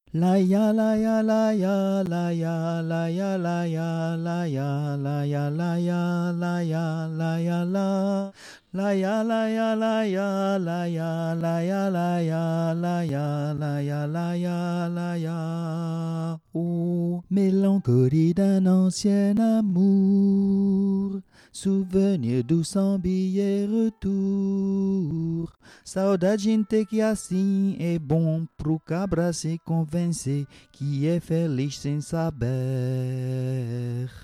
La ya la ya la ya la ya la ya la ya la ya la ya la ya la ya la ya la la ya la ya la ya la ya la ya la ya la ya la ya la ya la ya. Oh, mélancolie d'un ancien amour, souvenir doux sans billet retour. Saudade que assim é bom pro cabra se convencer que é feliz sem saber.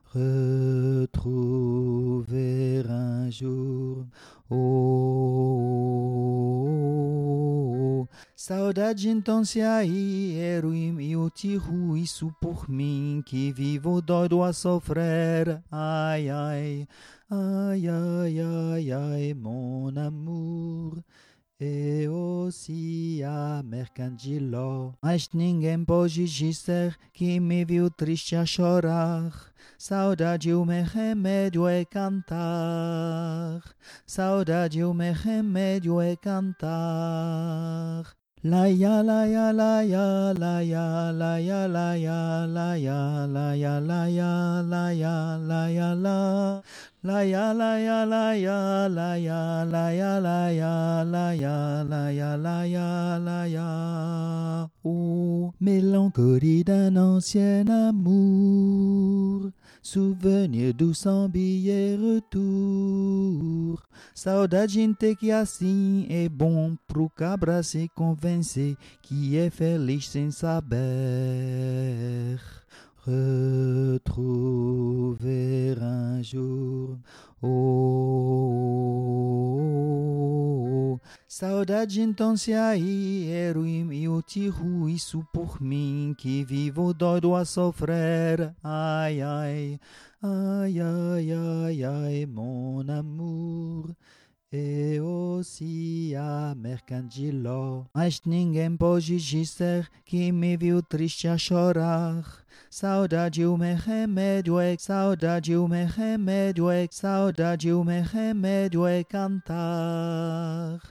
Retrouver un jour. Oh, saudade então se aí era eu te isso por mim que vivo doido a sofrer. Ai, ai, ai, ai, ai, ai, mon amour. E aussi a mercantiló. Mas ninguém pode dizer que me viu triste a chorar. Saudade, o meu remédio é cantar. Saudade, o meu remédio é cantar. La ya la ya la ya la ya la ya la ya la ya la ya la ya la ya la ya la la ya la ya la ya la ya la ya la ya la ya la ya la ya la ya. Oh, mélancolie d'un ancien amour, souvenir doux sans billet retour. Saudade que assim é bom pro cabra se convencer que é feliz sem saber. Retrouver un jour. Oh, saudade então se aí era eu te isso por mim que vivo doido a sofrer. Ai, ai, ai, ai, ai, ai, mon amour. E aussi a mercantiló. Mas ninguém pode dizer que me viu triste a chorar. Saudade, o meu remédio é saudade, o meu remédio é saudade, o meu remédio é cantar.